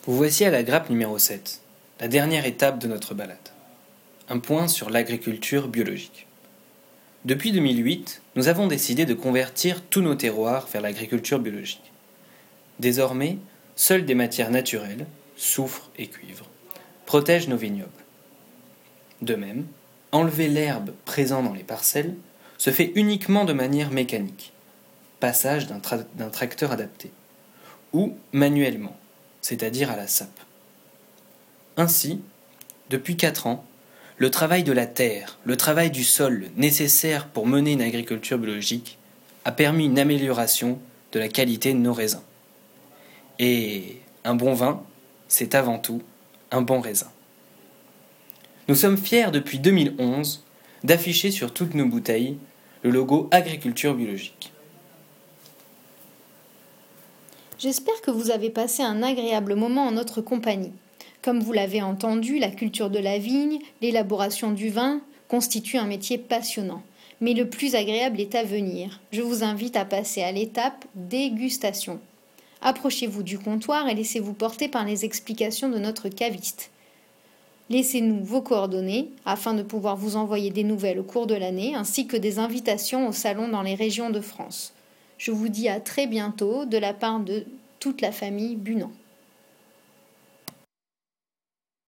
Vous voici à la grappe numéro 7, la dernière étape de notre balade. Un point sur l'agriculture biologique. Depuis 2008, nous avons décidé de convertir tous nos terroirs vers l'agriculture biologique. Désormais, seules des matières naturelles, soufre et cuivre, protègent nos vignobles. De même, enlever l'herbe présente dans les parcelles se fait uniquement de manière mécanique, passage d'un tracteur adapté, ou manuellement, c'est-à-dire à la sape. Ainsi, depuis 4 ans, le travail de la terre, le travail du sol nécessaire pour mener une agriculture biologique a permis une amélioration de la qualité de nos raisins. Et un bon vin, c'est avant tout un bon raisin. Nous sommes fiers depuis 2011 d'afficher sur toutes nos bouteilles le logo agriculture biologique. J'espère que vous avez passé un agréable moment en notre compagnie. Comme vous l'avez entendu, la culture de la vigne, l'élaboration du vin constitue un métier passionnant. Mais le plus agréable est à venir. Je vous invite à passer à l'étape dégustation. Approchez-vous du comptoir et laissez-vous porter par les explications de notre caviste. Laissez-nous vos coordonnées afin de pouvoir vous envoyer des nouvelles au cours de l'année ainsi que des invitations au salon dans les régions de France. Je vous dis à très bientôt de la part de toute la famille Bunand.